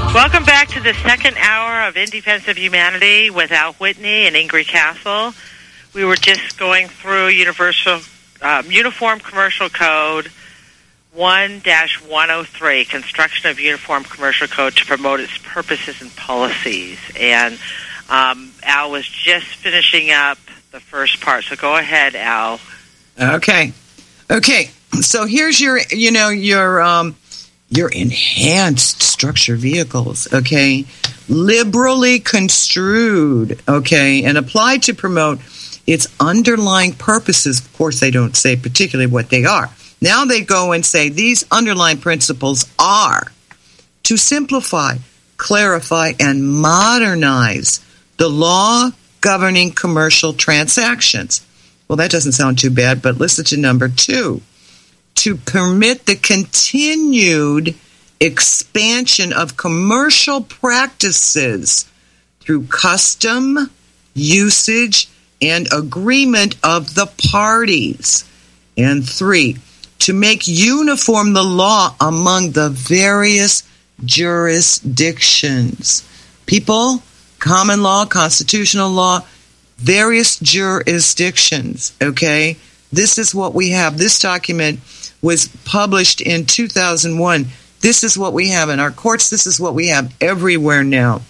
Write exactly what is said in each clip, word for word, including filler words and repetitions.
Welcome back to the second hour of In Defense of Humanity with Al Whitney and Ingrid Castle. We were just going through Universal um, Uniform Commercial Code one dash one oh three, Construction of Uniform Commercial Code to promote its purposes and policies. And um, Al was just finishing up the first part. So go ahead, Al. Okay. Okay. So here's your, you know, your... Um, Your enhanced structure vehicles, okay, liberally construed, okay, and applied to promote its underlying purposes. Of course, they don't say particularly what they are. Now they go and say these underlying principles are to simplify, clarify, and modernize the law governing commercial transactions. Well, that doesn't sound too bad, but listen to number two. To permit the continued expansion of commercial practices through custom, usage, and agreement of the parties. And three, to make uniform the law among the various jurisdictions. People, common law, constitutional law, various jurisdictions, okay? This is what we have. This document was published in two thousand one. This is what we have in our courts. This is what we have everywhere now.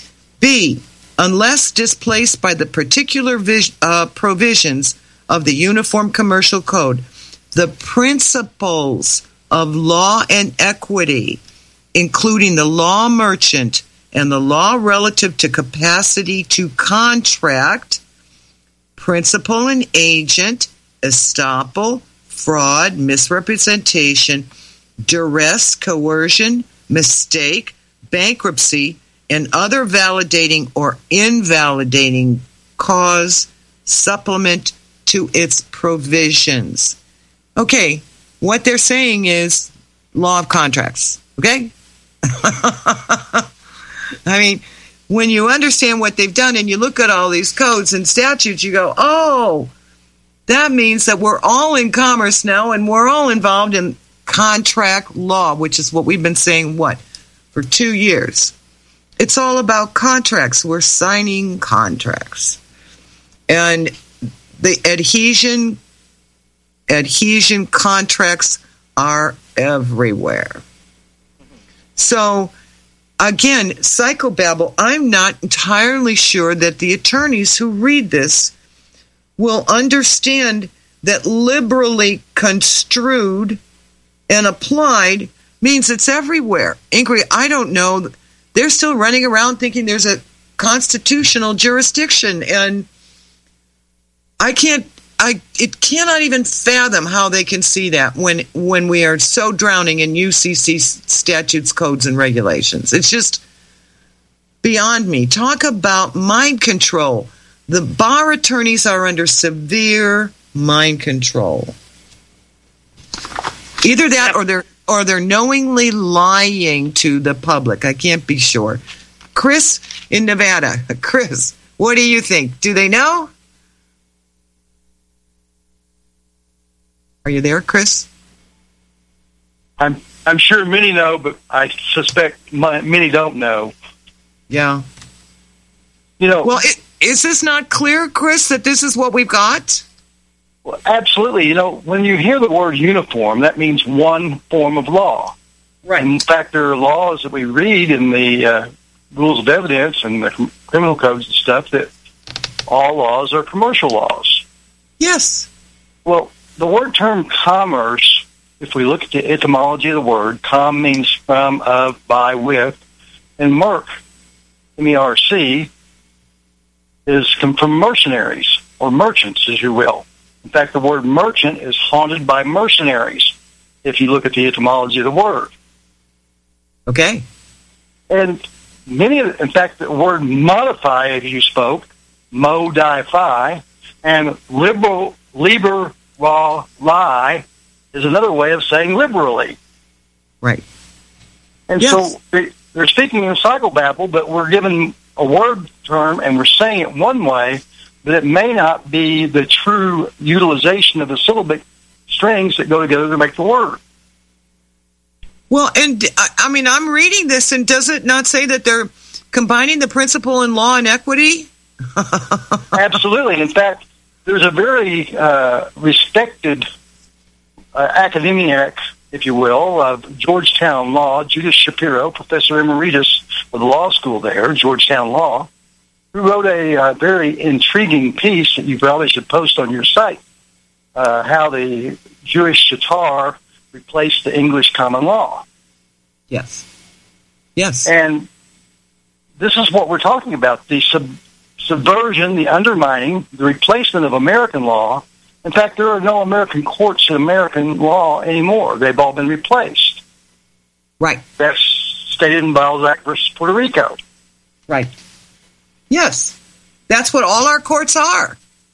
B, unless displaced by the particular vis- uh, provisions of the Uniform Commercial Code, the principles of law and equity, including the law merchant and the law relative to capacity to contract, principal and agent, estoppel, fraud, misrepresentation, duress, coercion, mistake, bankruptcy, and other validating or invalidating cause supplement to its provisions. Okay, what they're saying is law of contracts, okay? I mean, when you understand what they've done and you look at all these codes and statutes, you go, oh, that means that we're all in commerce now and we're all involved in contract law, which is what we've been saying, what, for two years. It's all about contracts. We're signing contracts. And the adhesion, adhesion contracts are everywhere. So, again, psychobabble, I'm not entirely sure that the attorneys who read this will understand that liberally construed and applied means it's everywhere. Ingrid, I don't know. They're still running around thinking there's a constitutional jurisdiction, and I can't, I it cannot even fathom how they can see that when, when we are so drowning in U C C statutes, codes, and regulations. It's just beyond me. Talk about mind control. The bar attorneys are under severe mind control. Either that or they're or they're knowingly lying to the public. I can't be sure. Chris in Nevada. Chris, what do you think? Do they know? Are you there, Chris? I'm I'm sure many know, but I suspect many don't know. Yeah. You know. Well, it, is this not clear, Chris, that this is what we've got? Well, absolutely. You know, when you hear the word uniform, that means one form of law. Right. In fact, there are laws that we read in the uh, rules of evidence and the criminal codes and stuff that all laws are commercial laws. Yes. Well, the word term commerce, if we look at the etymology of the word, com means from, of, by, with, and merc, M E R C, is come from mercenaries, or merchants, as you will. In fact, the word merchant is haunted by mercenaries, if you look at the etymology of the word. Okay. And many of, in fact, the word modify, as you spoke, modify, and liberal, liber, raw, lie, is another way of saying liberally. Right. And yes. so they, they're speaking in psychobabble, but we're given a word term and we're saying it one way, but it may not be the true utilization of the syllabic strings that go together to make the word. Well, and I I mean, I'm reading this, and does it not say that they're combining the principle in law and equity? Absolutely. In fact, there's a very uh, respected uh, academic, if you will, of Georgetown Law, Judith Shapiro, professor emeritus of the law school there, Georgetown Law, who wrote a uh, very intriguing piece that you probably should post on your site, uh, how the Jewish Shtar replaced the English common law. Yes. Yes. And this is what we're talking about, the sub- subversion, the undermining, the replacement of American law. In fact, there are no American courts in American law anymore. They've all been replaced. Right. That's stated in Balzac versus Puerto Rico. Right. Yes. That's what all our courts are.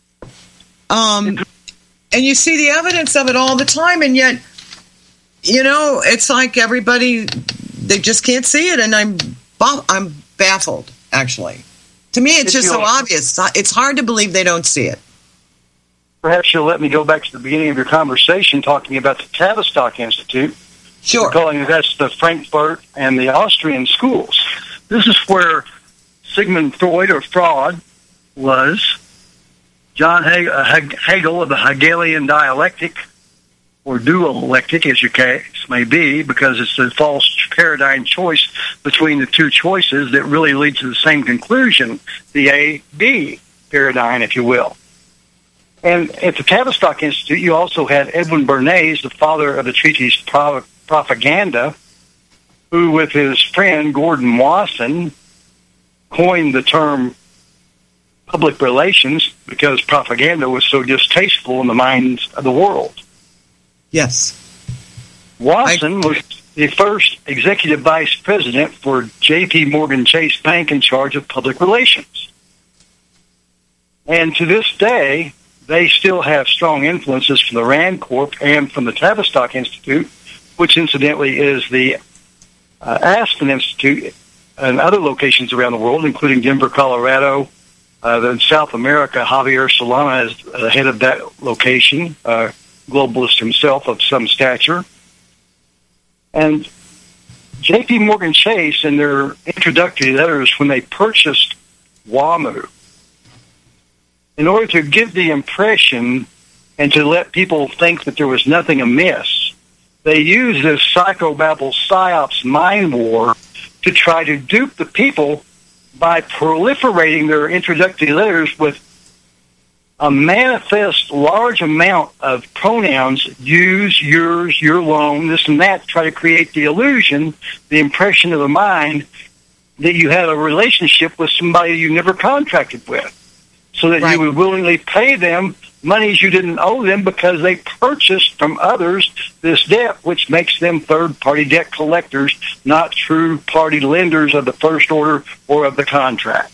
Um, and you see the evidence of it all the time, and yet, you know, it's like everybody, they just can't see it, and I'm I'm baffled, actually. To me, it's just so obvious. It's hard to believe they don't see it. Perhaps you'll let me go back to the beginning of your conversation talking about the Tavistock Institute. Sure. Calling that's the Frankfurt and the Austrian schools. This is where Sigmund Freud, or Freud, was. John Hegel of the Hegelian dialectic, or dualectic, as your case may be, because it's a false paradigm choice between the two choices that really leads to the same conclusion, the A B paradigm, if you will. And at the Tavistock Institute, you also had Edwin Bernays, the father of the treatise Propaganda, who, with his friend Gordon Wasson, coined the term public relations because propaganda was so distasteful in the minds of the world. Yes. Wasson I... was the first executive vice president for J P Morgan Chase Bank in charge of public relations. And to this day, they still have strong influences from the Rand Corp and from the Tavistock Institute, which incidentally is the uh, Aspen Institute and other locations around the world, including Denver, Colorado. Uh, in South America, Javier Solana is the head of that location, uh, globalist himself of some stature. And J P Morgan Chase, in their introductory letters when they purchased WAMU, in order to give the impression and to let people think that there was nothing amiss, they used this psychobabble psyops mind war to try to dupe the people by proliferating their introductory letters with a manifest large amount of pronouns, use, yours, your loan, this and that, to try to create the illusion, the impression of the mind that you had a relationship with somebody you never contracted with, so that right. you would willingly pay them monies you didn't owe them because they purchased from others this debt, which makes them third-party debt collectors, not true party lenders of the first order or of the contract.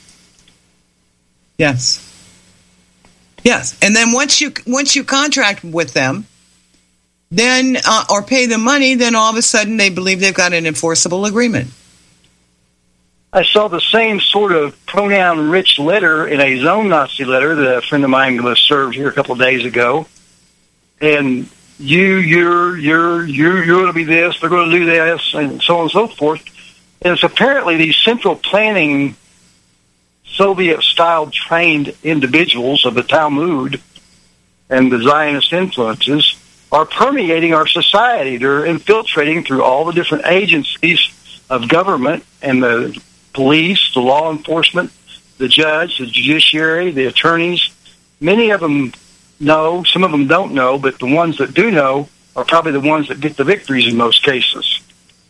Yes. Yes, and then once you once you contract with them, then uh, or pay them money, then all of a sudden they believe they've got an enforceable agreement. I saw the same sort of pronoun-rich letter in a Zone Nazi letter that a friend of mine was served here a couple of days ago. And you, you're, you're, you're, you're going to be this, they're going to do this, and so on and so forth. And it's apparently these central planning, Soviet-style trained individuals of the Talmud and the Zionist influences are permeating our society. They're infiltrating through all the different agencies of government and the police, the law enforcement, the judge, the judiciary, the attorneys. Many of them know, some of them don't know, but the ones that do know are probably the ones that get the victories in most cases.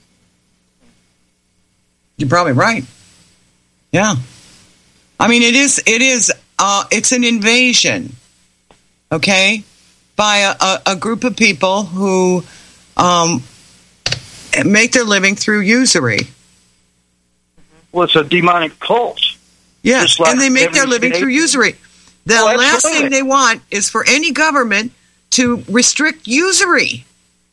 You're probably right. Yeah. I mean, it is, it is, uh, it's an invasion, okay, by a, a, a group of people who um, make their living through usury. Well, it's a demonic cult. Yes, like and they make their living through usury. The oh, last thing they want is for any government to restrict usury.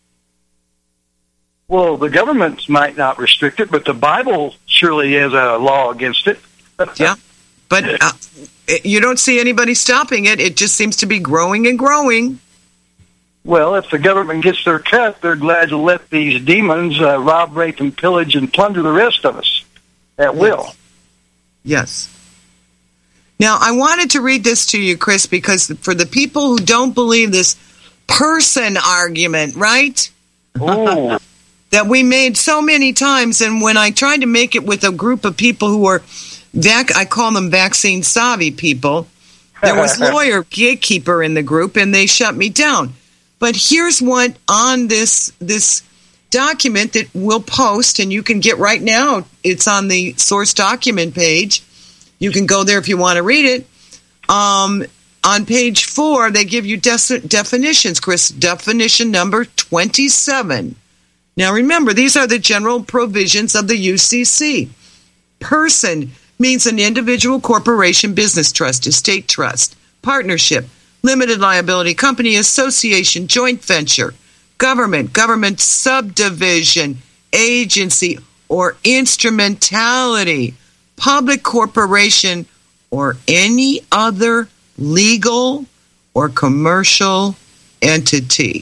Well, the government might not restrict it, but the Bible surely has a law against it. Yeah, but uh, you don't see anybody stopping it. It just seems to be growing and growing. Well, if the government gets their cut, they're glad to let these demons uh, rob, rape, and pillage and plunder the rest of us at will. Yes. Now, I wanted to read this to you, Chris, because for the people who don't believe this person argument, right? Oh. that we made so many times, and when I tried to make it with a group of people who were, vac- I call them vaccine savvy people, there was lawyer gatekeeper in the group, and they shut me down. But here's what on this this document that we'll post, and you can get right now. It's on the source document page. You can go there if you want to read it. Um, on page four, they give you de- definitions, Chris. Definition number twenty-seven. Now, remember, these are the general provisions of the U C C. Person means an individual, corporation, business trust, estate trust, partnership, limited liability company, association, joint venture, government, government subdivision, agency, or instrumentality, public corporation, or any other legal or commercial entity.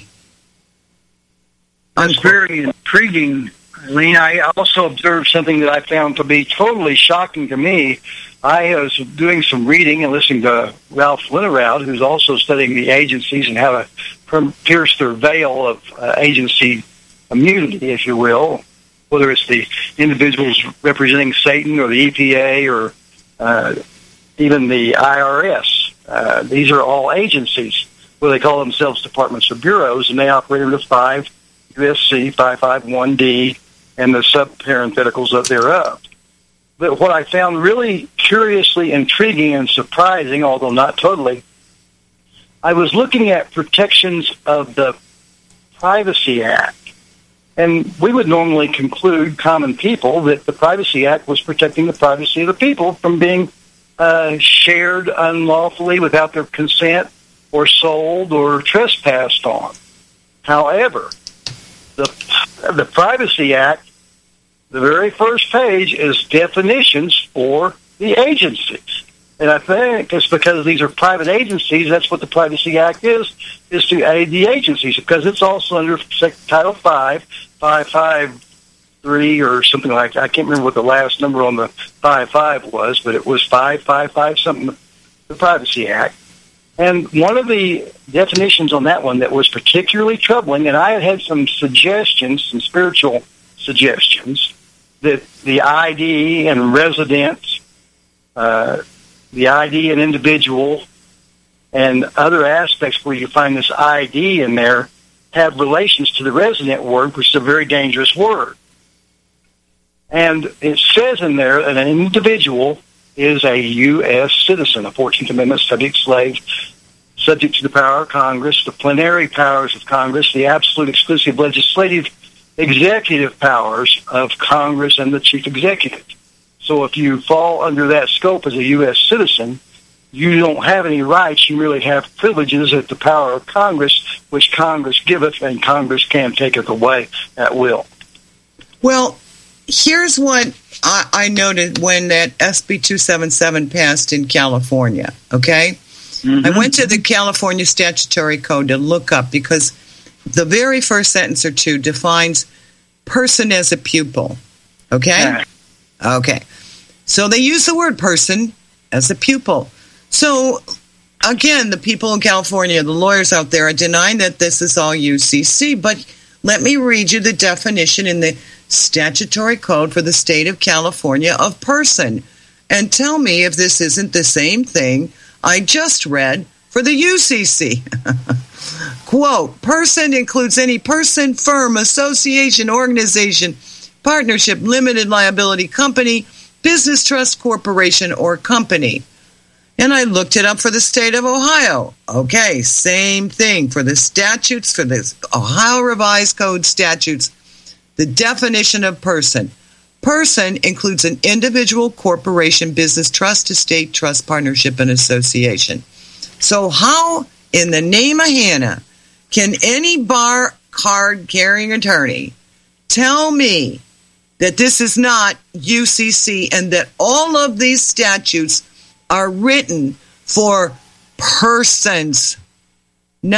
That's very intriguing, Eileen. I also observed something that I found to be totally shocking to me. I was doing some reading and listening to Ralph Linneraud, who's also studying the agencies and how to pierce their veil of uh, agency immunity, if you will, whether it's the individuals representing Satan or the E P A or uh, even the I R S. Uh, these are all agencies, where they call themselves departments or bureaus, and they operate under five U S C five fifty-one D and the sub-parentheticals thereof. But what I found really curiously intriguing and surprising, although not totally, I was looking at protections of the Privacy Act. And we would normally conclude, common people, that the Privacy Act was protecting the privacy of the people from being uh, shared unlawfully without their consent or sold or trespassed on. However, the the Privacy Act, the very first page is definitions for the agencies. And I think it's because these are private agencies, that's what the Privacy Act is, is to aid the agencies, because it's also under Title five, five fifty-three or something like that. I can't remember what the last number on the five five was, but it was five fifty-five something, the Privacy Act. And one of the definitions on that one that was particularly troubling, and I had had some suggestions, some spiritual suggestions, that the I D and resident, uh, the I D and individual, and other aspects where you find this I D in there have relations to the resident word, which is a very dangerous word. And it says in there that an individual is a U S citizen, a fourteenth Amendment subject slave, subject to the power of Congress, the plenary powers of Congress, the absolute exclusive legislative executive powers of Congress and the chief executive. So if you fall under that scope as a U S citizen, you don't have any rights. You really have privileges at the power of Congress, which Congress giveth, and Congress can taketh away at will. Well, here's what I, I noted when that S B two seventy-seven passed in California, okay? Mm-hmm. I went to the California Statutory Code to look up, because the very first sentence or two defines person as a pupil, okay? Yeah. Okay. So they use the word person as a pupil. So, again, the people in California, the lawyers out there, are denying that this is all U C C, but let me read you the definition in the Statutory Code for the state of California of person, and tell me if this isn't the same thing I just read for the U C C. Quote, person includes any person, firm, association, organization, partnership, limited liability company, business trust, corporation, or company. And I looked it up for the state of Ohio. Okay, same thing. For the statutes, for the Ohio Revised Code statutes, the definition of person. Person includes an individual, corporation, business trust, estate, trust, partnership, and association. So how, in the name of Hannah, can any bar card carrying attorney tell me that this is not U C C and that all of these statutes are written for persons, not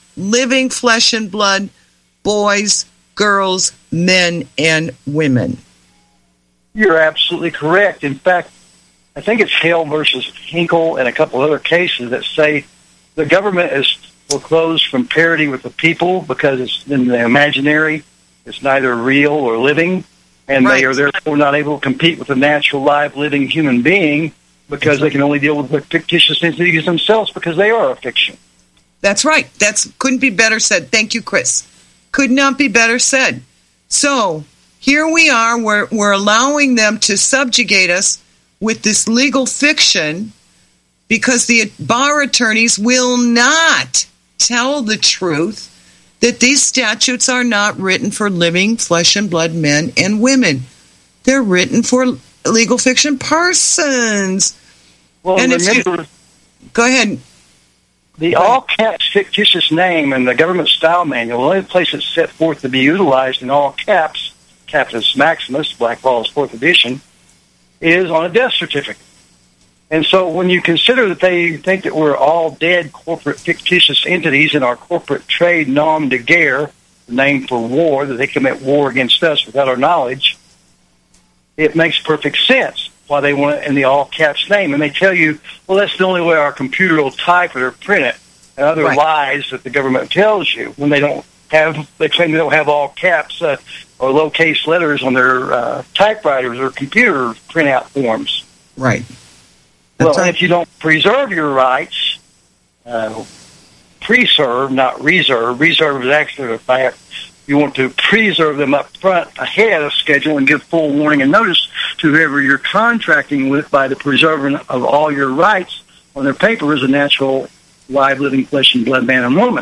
living flesh and blood, boys, girls, men, and women. You're absolutely correct. In fact, I think it's Hale versus Hinkle and a couple other cases that say the government is foreclosed from parity with the people because it's in the imaginary. It's neither real or living, and right. They are therefore not able to compete with a natural, live, living human being because they can only deal with the fictitious entities themselves because they are a fiction. That's right. That's couldn't be better said. Thank you, Chris. Could not be better said. So here we are. We're, we're allowing them to subjugate us with this legal fiction because the bar attorneys will not tell the truth that these statutes are not written for living flesh and blood men and women. They're written for legal fiction persons. Well, and remember, if you, go ahead. The all-caps fictitious name in the government style manual, the only place it's set forth to be utilized in all caps, Capitis Maximus, Blackwell's fourth edition, is on a death certificate. And so when you consider that they think that we're all dead corporate fictitious entities in our corporate trade nom de guerre, the name for war, that they commit war against us without our knowledge, it makes perfect sense why they want it in the all-caps name. And they tell you, well, that's the only way our computer will type it or print it, and other right. lies that the government tells you when they don't have, they claim they don't have all caps uh, or lowercase letters on their uh, typewriters or computer printout forms. Right. That's well, right. If you don't preserve your rights, uh, preserve, not reserve. Reserve is actually a fact. You want to preserve them up front ahead of schedule and give full warning and notice to whoever you're contracting with by the preserving of all your rights on their paper as a natural, live, living flesh and blood man and woman.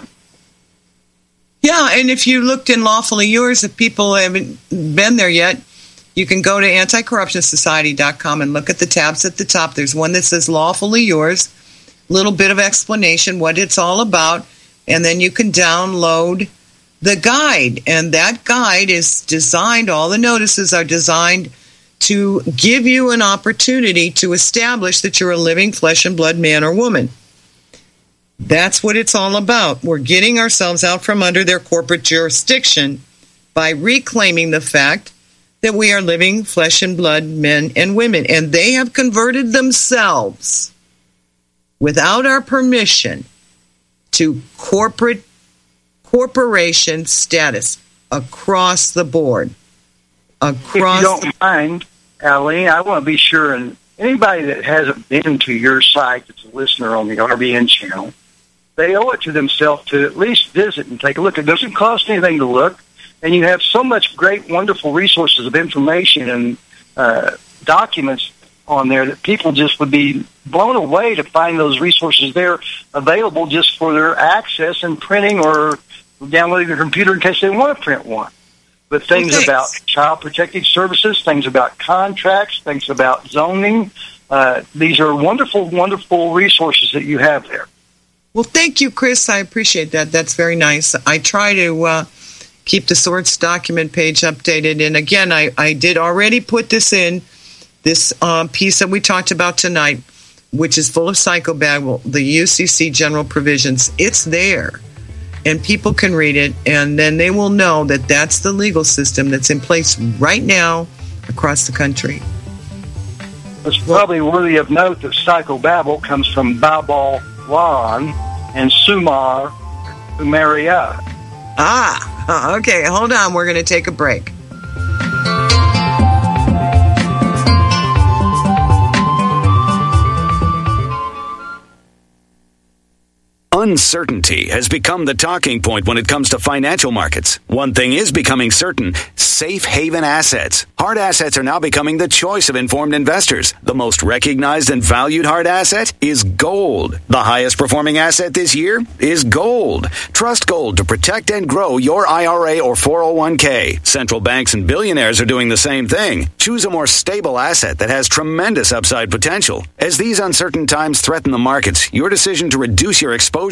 Yeah, and if you looked in Lawfully Yours, if people haven't been there yet, you can go to anti corruption society dot com and look at the tabs at the top. There's one that says Lawfully Yours, little bit of explanation, what it's all about, and then you can download the guide. And that guide is designed, all the notices are designed to give you an opportunity to establish that you're a living flesh and blood man or woman. That's what it's all about. We're getting ourselves out from under their corporate jurisdiction by reclaiming the fact that we are living flesh and blood men and women. And they have converted themselves, without our permission, to corporate corporation status across the board. Across if you don't the- mind, Aline, I want to be sure, and anybody that hasn't been to your site that's a listener on the R B N channel, they owe it to themselves to at least visit and take a look. It doesn't cost anything to look, and you have so much great, wonderful resources of information and uh, documents on there that people just would be blown away to find those resources there available just for their access and printing or downloading their computer in case they want to print one. But things okay. about child protective services, things about contracts, things about zoning, uh, these are wonderful, wonderful resources that you have there. Well, thank you, Chris. I appreciate that. That's very nice. I try to uh, keep the Swords document page updated. And again, I, I did already put this in, this uh, piece that we talked about tonight, which is full of psychobabble, the U C C general provisions. It's there. And people can read it, and then they will know that that's the legal system that's in place right now across the country. It's probably worthy of note that psychobabble comes from Babal Wan and Sumar Umaria. Ah, okay, hold on. We're going to take a break. Uncertainty has become the talking point when it comes to financial markets. One thing is becoming certain: safe haven assets. Hard assets are now becoming the choice of informed investors. The most recognized and valued hard asset is gold. The highest performing asset this year is gold. Trust gold to protect and grow your I R A or four oh one k. Central banks and billionaires are doing the same thing. Choose a more stable asset that has tremendous upside potential. As these uncertain times threaten the markets, your decision to reduce your exposure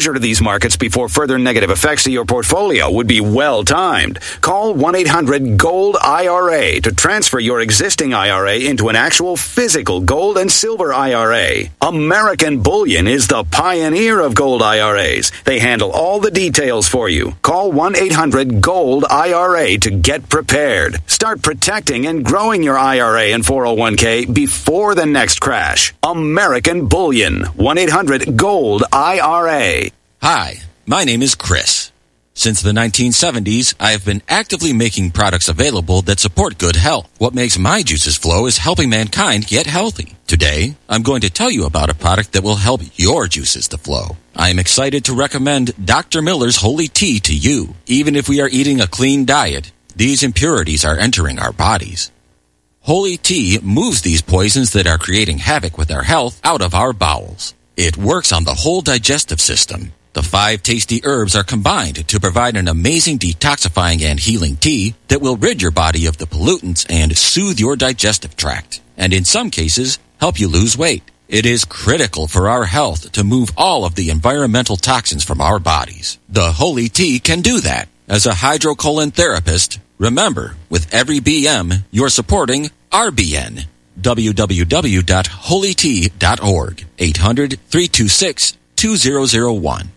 exposure to these markets before further negative effects to your portfolio would be well timed. Call one eight hundred gold I R A to transfer your existing I R A into an actual physical gold and silver I R A. American Bullion is the pioneer of gold I R As. They handle all the details for you. Call one eight hundred gold I R A to get prepared. Start protecting and growing your I R A and four oh one k before the next crash. American Bullion. one eight hundred gold I R A. Hi, my name is Chris. Since the nineteen seventies, I have been actively making products available that support good health. What makes my juices flow is helping mankind get healthy. Today, I'm going to tell you about a product that will help your juices to flow. I am excited to recommend Doctor Miller's Holy Tea to you. Even if we are eating a clean diet, these impurities are entering our bodies. Holy Tea moves these poisons that are creating havoc with our health out of our bowels. It works on the whole digestive system. The five tasty herbs are combined to provide an amazing detoxifying and healing tea that will rid your body of the pollutants and soothe your digestive tract, and in some cases, help you lose weight. It is critical for our health to move all of the environmental toxins from our bodies. The Holy Tea can do that. As a hydrocolon therapist, remember, with every B M, you're supporting R B N. w w w dot holy tea dot org. eight hundred, three two six, two zero zero one.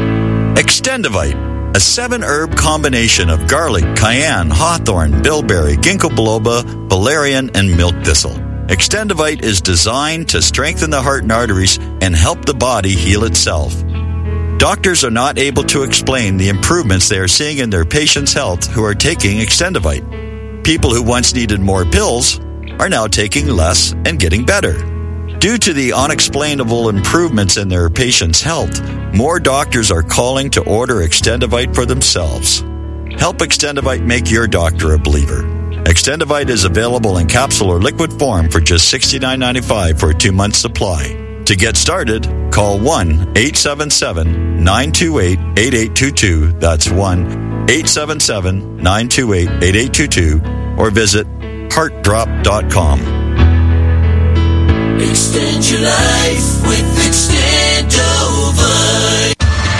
Extendivite, a seven-herb combination of garlic, cayenne, hawthorn, bilberry, ginkgo biloba, valerian, and milk thistle. Extendivite is designed to strengthen the heart and arteries and help the body heal itself. Doctors are not able to explain the improvements they are seeing in their patients' health who are taking Extendivite. People who once needed more pills are now taking less and getting better. Due to the unexplainable improvements in their patients' health, more doctors are calling to order Extendivite for themselves. Help Extendivite make your doctor a believer. Extendivite is available in capsule or liquid form for just sixty-nine ninety-five for a two-month supply. To get started, call one eight seven seven, nine two eight, eight eight two two. That's one eight seven seven, nine two eight, eight eight two two. Or visit heart drop dot com. Extend your life with Extendovite.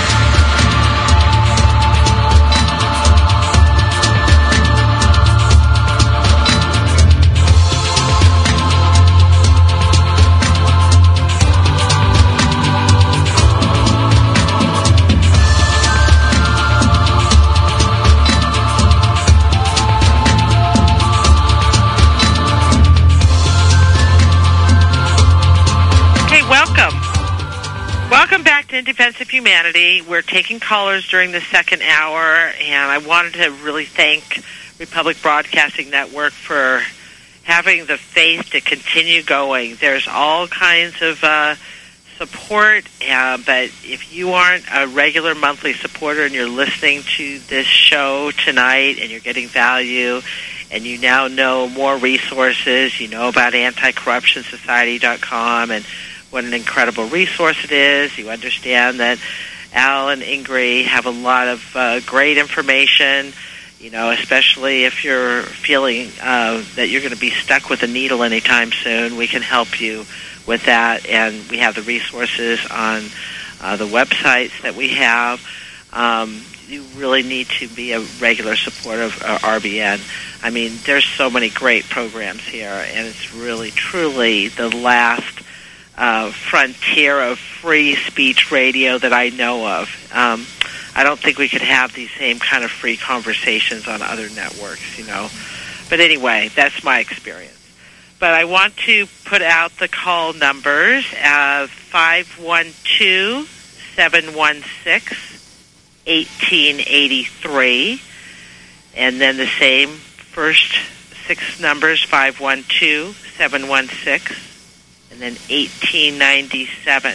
Welcome back to In Defense of Humanity. We're taking callers during the second hour, and I wanted to really thank Republic Broadcasting Network for having the faith to continue going. There's all kinds of uh, support, uh, but if you aren't a regular monthly supporter and you're listening to this show tonight and you're getting value, and you now know more resources, you know about anti corruption society dot com and what an incredible resource it is. You understand that Al and Ingrid have a lot of uh, great information, you know, especially if you're feeling uh, that you're going to be stuck with a needle anytime soon. We can help you with that, and we have the resources on uh, the websites that we have. Um, you really need to be a regular supporter of uh, R B N. I mean, there's so many great programs here, and it's really, truly the last Uh, frontier of free speech radio that I know of. Um, I don't think we could have these same kind of free conversations on other networks, you know. But anyway, that's my experience. But I want to put out the call numbers of five one two, seven one six, one eight eight three, and then the same first six numbers, five one two, seven one six, and then eighteen ninety-seven.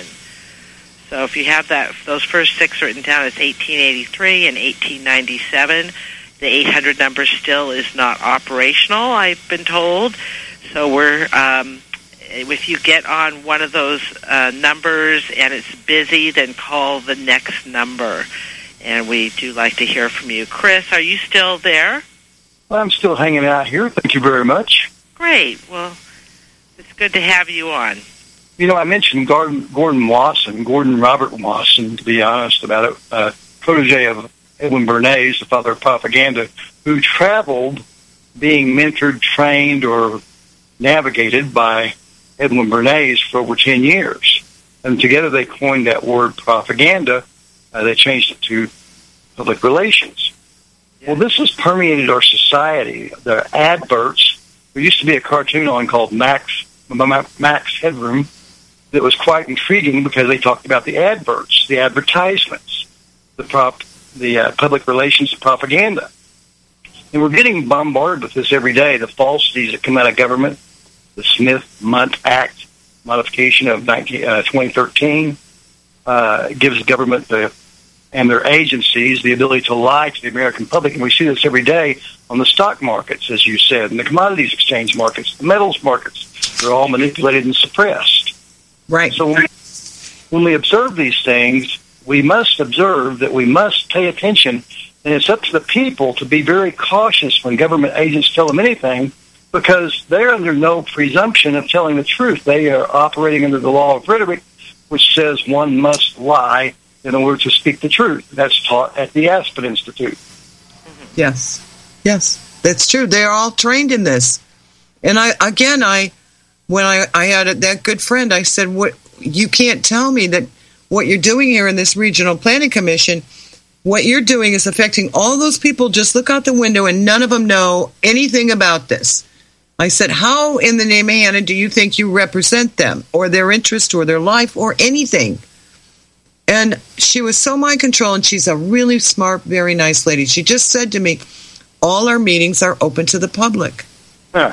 So if you have that, those first six written down, it's eighteen eighty-three and eighteen ninety-seven. The eight hundred number still is not operational, I've been told. So we're, um, if you get on one of those uh, numbers and it's busy, then call the next number. And we do like to hear from you. Chris, are you still there? I'm still hanging out here. Thank you very much. Great. Well, it's good to have you on. You know, I mentioned Gordon, Gordon Wasson, Gordon Robert Wasson, to be honest about it, uh, protege of Edwin Bernays, the father of propaganda, who traveled being mentored, trained, or navigated by Edwin Bernays for over ten years. And together they coined that word propaganda. Uh, they changed it to public relations. Well, this has permeated our society. The adverts, there used to be a cartoon on called Max, Max Headroom that was quite intriguing because they talked about the adverts, the advertisements, the prop, the uh, public relations propaganda. And we're getting bombarded with this every day, the falsities that come out of government, the Smith-Mundt Act modification of nineteen, uh, twenty thirteen uh, gives the government the, and their agencies the ability to lie to the American public. And we see this every day on the stock markets, as you said, and the commodities exchange markets, the metals markets. They're all manipulated and suppressed. Right. So when we, when we observe these things, we must observe that we must pay attention, and it's up to the people to be very cautious when government agents tell them anything, because they're under no presumption of telling the truth. They are operating under the law of rhetoric, which says one must lie in order to speak the truth. That's taught at the Aspen Institute. Yes. Yes, that's true. They're all trained in this. And I, again, I, when I, I had a, that good friend, I said, "What you can't tell me that what you're doing here in this Regional Planning Commission, what you're doing is affecting all those people. Just look out the window and none of them know anything about this." I said, "How in the name of Hannah do you think you represent them or their interest or their life or anything?" And she was so mind control, and she's a really smart, very nice lady. She just said to me, "All our meetings are open to the public." Huh.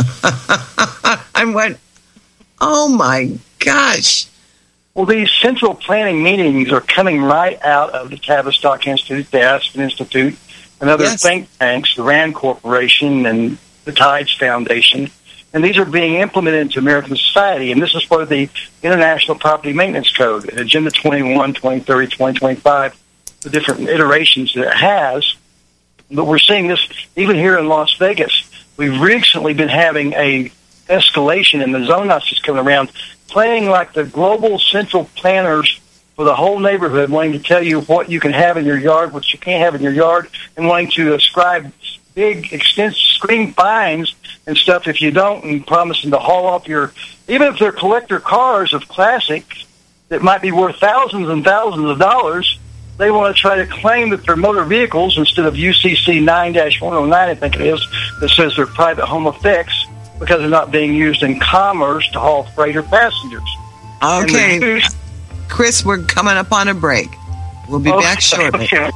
I went, "Oh my gosh." Well, these central planning meetings are coming right out of the Tavistock Institute, the Aspen Institute, and other Yes. think tanks, the RAND Corporation and the Tides Foundation. And these are being implemented into American society. And this is part of the International Property Maintenance Code, Agenda twenty-one, twenty thirty, twenty twenty-five, the different iterations that it has. But we're seeing this even here in Las Vegas. We've recently been having a escalation in the zone Nazis coming around, playing like the global central planners for the whole neighborhood, wanting to tell you what you can have in your yard, what you can't have in your yard, and wanting to ascribe big, extensive screen fines and stuff if you don't, and promising to haul off your, even if they're collector cars of classics that might be worth thousands and thousands of dollars, they want to try to claim that they're motor vehicles instead of U C C nine dash one oh nine, I think it is, that says they're private home effects, because they're not being used in commerce to haul freight or passengers. Okay, the- Chris, we're coming up on a break. We'll be Okay, back shortly. okay.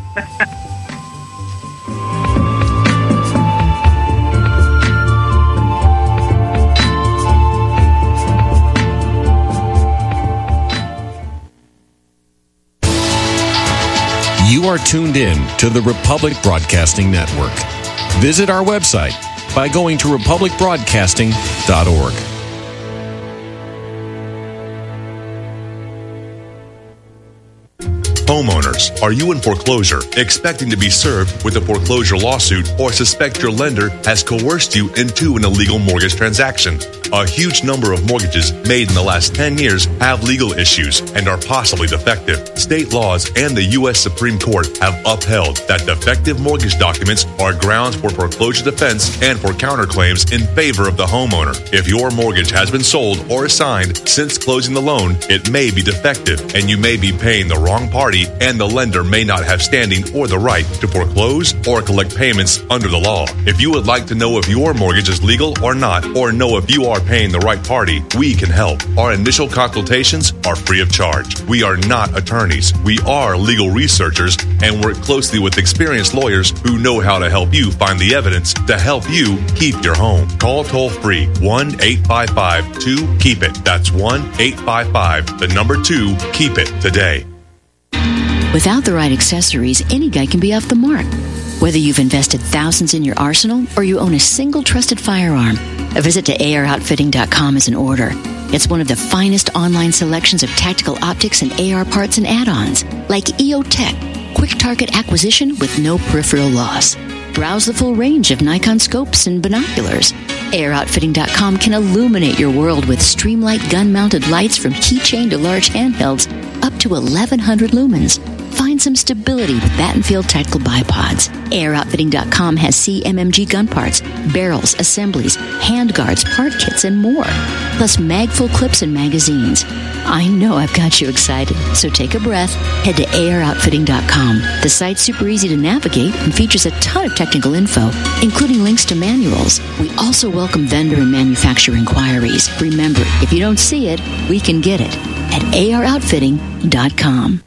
You are tuned in to the Republic Broadcasting Network. Visit our website by going to republic broadcasting dot org. Homeowners, are you in foreclosure, expecting to be served with a foreclosure lawsuit, or suspect your lender has coerced you into an illegal mortgage transaction? A huge number of mortgages made in the last ten years have legal issues and are possibly defective. State laws and the U S Supreme Court have upheld that defective mortgage documents are grounds for foreclosure defense and for counterclaims in favor of the homeowner. If your mortgage has been sold or assigned since closing the loan, it may be defective and you may be paying the wrong party, and the lender may not have standing or the right to foreclose or collect payments under the law. If you would like to know if your mortgage is legal or not, or know if you are paying the right party, we can help. Our initial consultations are free of charge. We are not attorneys. We are legal researchers and work closely with experienced lawyers who know how to help you find the evidence to help you keep your home. Call toll free one eight five five two keep it. That's one eight five five, the number two, keep it today. Without the right accessories, any guy can be off the mark. Whether you've invested thousands in your arsenal or you own a single trusted firearm, a visit to A R outfitting dot com is in order. It's one of the finest online selections of tactical optics and A R parts and add-ons, like E O Tech, quick target acquisition with no peripheral loss. Browse the full range of Nikon scopes and binoculars. A R Outfitting dot com can illuminate your world with Streamlight gun-mounted lights from keychain to large handhelds up to eleven hundred lumens. Find some stability with Battenfield Tactical Bipods. A R Outfitting dot com has C M M G gun parts, barrels, assemblies, handguards, part kits, and more. Plus mag-full clips and magazines. I know I've got you excited, so take a breath. Head to A R Outfitting dot com. The site's super easy to navigate and features a ton of technical info, including links to manuals. We also welcome vendor and manufacturer inquiries. Remember, if you don't see it, we can get it at A R Outfitting dot com.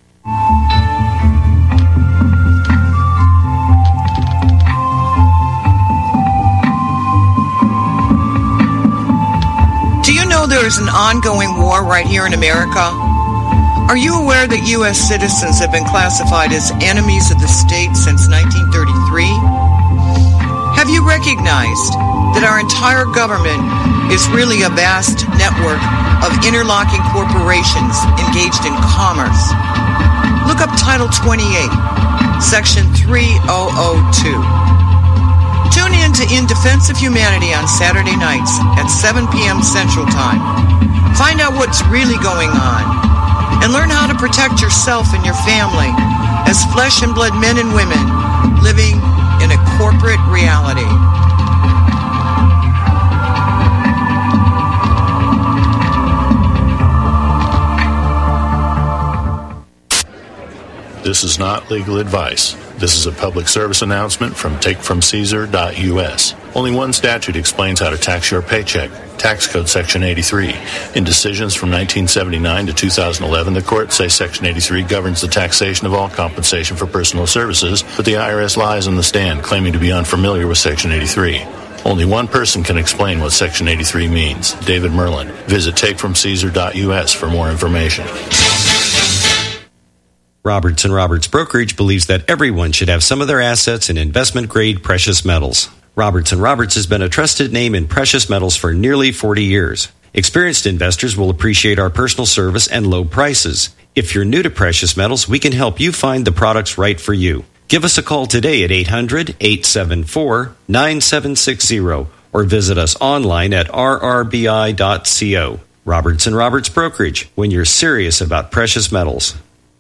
Do you know there is an ongoing war right here in America? Are you aware that U S citizens have been classified as enemies of the state since nineteen thirty-three? Have you recognized that our entire government is really a vast network of interlocking corporations engaged in commerce? Look up Title twenty-eight, Section three thousand two. Tune in to In Defense of Humanity on Saturday nights at seven p.m. Central Time. Find out what's really going on and learn how to protect yourself and your family as flesh and blood men and women living in a corporate reality. This is not legal advice. This is a public service announcement from take from caesar dot U S. Only one statute explains how to tax your paycheck. Tax Code Section eighty-three. In decisions from nineteen seventy-nine to two thousand eleven, the courts say Section eighty-three governs the taxation of all compensation for personal services, but the I R S lies on the stand, claiming to be unfamiliar with Section eighty-three. Only one person can explain what Section eighty-three means, David Merlin. Visit take from caesar dot U S for more information. Roberts and Roberts Brokerage believes that everyone should have some of their assets in investment-grade precious metals. Roberts and Roberts has been a trusted name in precious metals for nearly forty years. Experienced investors will appreciate our personal service and low prices. If you're new to precious metals, we can help you find the products right for you. Give us a call today at eight hundred, eight seven four, nine seven six zero or visit us online at r r b i dot co. Roberts and Roberts Brokerage, when you're serious about precious metals.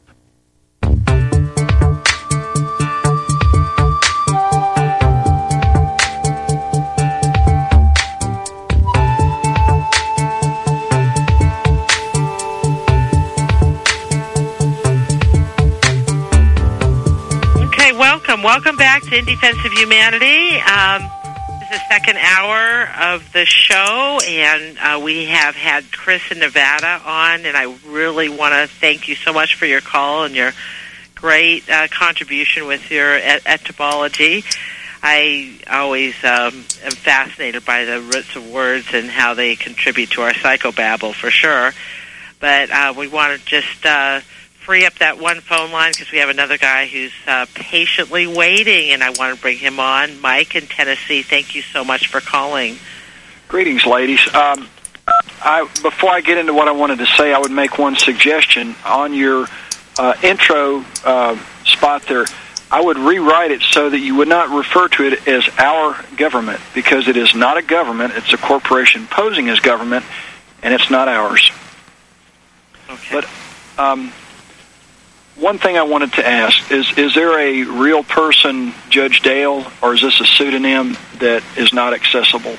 Welcome back to In Defense of Humanity. Um, this is the second hour of the show, and uh, we have had Chris in Nevada on, and I really want to thank you so much for your call and your great uh, contribution with your et- etymology. I always um, am fascinated by the roots of words and how they contribute to our psychobabble, for sure. But uh, we want to just... Uh, free up that one phone line because we have another guy who's uh, patiently waiting, and I want to bring him on. Mike in Tennessee, thank you so much for calling. Greetings, ladies. Um, I, before I get into what I wanted to say, I would make one suggestion. On your uh, intro uh, spot there, I would rewrite it so that you would not refer to it as our government, because it is not a government. It's a corporation posing as government, and it's not ours. Okay. But... Um, One thing I wanted to ask is, is there a real person, Judge Dale, or is this a pseudonym that is not accessible?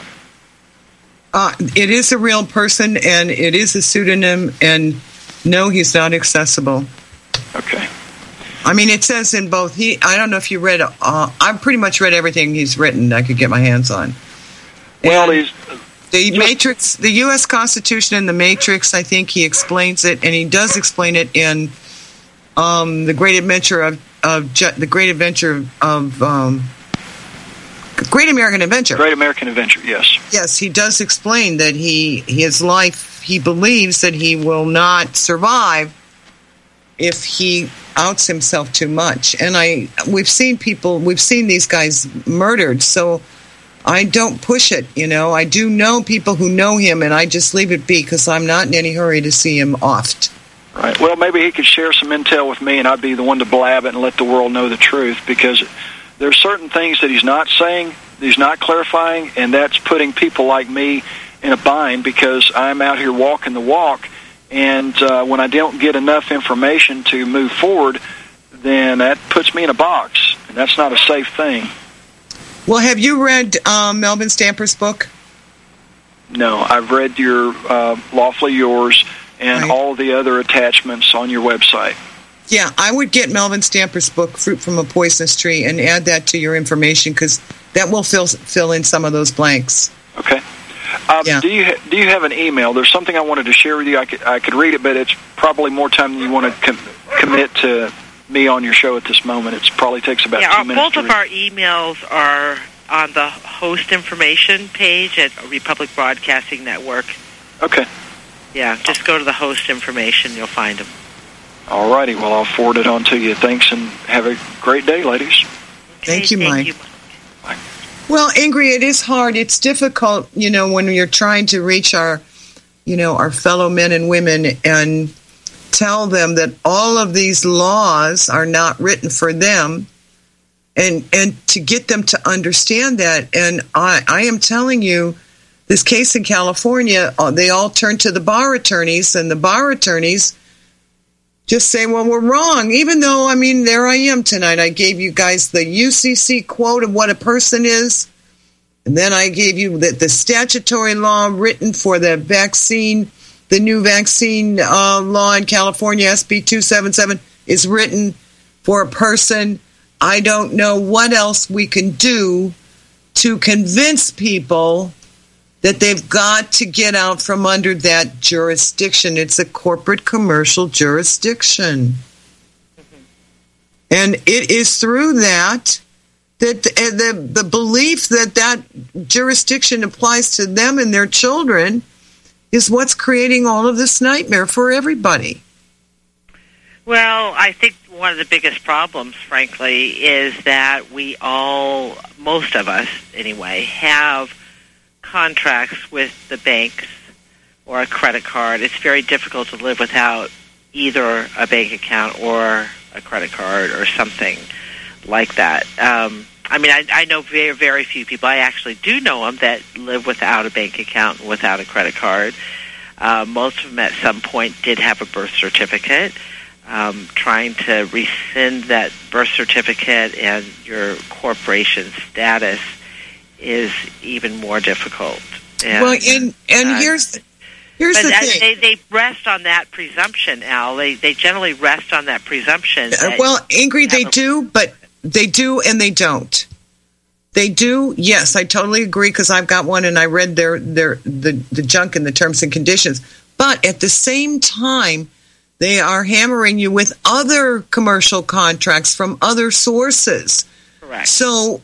Uh, it is a real person, and it is a pseudonym, and no, he's not accessible. Okay. I mean, it says in both, he. I don't know if you read, uh, I've pretty much read everything he's written I could get my hands on. Well, he's... The Matrix, the U S Constitution and the Matrix, I think he explains it, and he does explain it in... Um, the Great Adventure of, of Ju- the Great Adventure of um, Great American Adventure. Great American Adventure, yes. Yes, he does explain that he his life. He believes that he will not survive if he outs himself too much. And I, we've seen people, we've seen these guys murdered. So I don't push it. You know, I do know people who know him, and I just leave it be because I'm not in any hurry to see him offed. Right. Well, maybe he could share some intel with me, and I'd be the one to blab it and let the world know the truth, because there's certain things that he's not saying he's not clarifying, and that's putting people like me in a bind because I'm out here walking the walk, and uh, when I don't get enough information to move forward, then that puts me in a box, and that's not a safe thing. Well, have you read um, Melvin Stamper's book? No, I've read your uh, Lawfully Yours and right. all the other attachments on your website. Yeah, I would get Melvin Stamper's book, Fruit from a Poisonous Tree, and add that to your information because that will fill fill in some of those blanks. Okay. Um, yeah. Do you ha- do you have an email? There's something I wanted to share with you. I could I could read it, but it's probably more time than you want to com- commit to me on your show at this moment. It probably takes about yeah, two our, minutes. Both of our emails are on the host information page at Republic Broadcasting Network. Okay. Yeah, just go to the host information. You'll find them. All righty. Well, I'll forward it on to you. Thanks, and have a great day, ladies. Okay, thank you, thank Mike. You. Bye. Well, Ingrid, it is hard. It's difficult, you know, when you're trying to reach our, you know, our fellow men and women and tell them that all of these laws are not written for them, and and to get them to understand that. And I, I am telling you, this case in California, uh, they all turn to the bar attorneys, and the bar attorneys just say, well, we're wrong. Even though, I mean, there I am tonight. I gave you guys the U C C quote of what a person is. And then I gave you the, the statutory law written for the vaccine, the new vaccine uh, law in California, S B two seventy-seven, is written for a person. I don't know what else we can do to convince people that they've got to get out from under that jurisdiction. It's a corporate commercial jurisdiction. Mm-hmm. And it is through that that the, the, the belief that that jurisdiction applies to them and their children is what's creating all of this nightmare for everybody. Well, I think one of the biggest problems, frankly, is that we all, most of us anyway, have contracts with the banks or a credit card. It's very difficult to live without either a bank account or a credit card or something like that. Um, I mean, I, I know very, very few people. I actually do know them that live without a bank account and without a credit card. Uh, most of them at some point did have a birth certificate. Um, trying to rescind that birth certificate and your corporation status is even more difficult. And, well, and and uh, here's here's but the that, thing. They, they rest on that presumption, Al. They they generally rest on that presumption. That well, Ingrid, they do, but they do and they don't. They do, yes, I totally agree because I've got one and I read their their the, the junk and the terms and conditions. But at the same time, they are hammering you with other commercial contracts from other sources. Correct. So,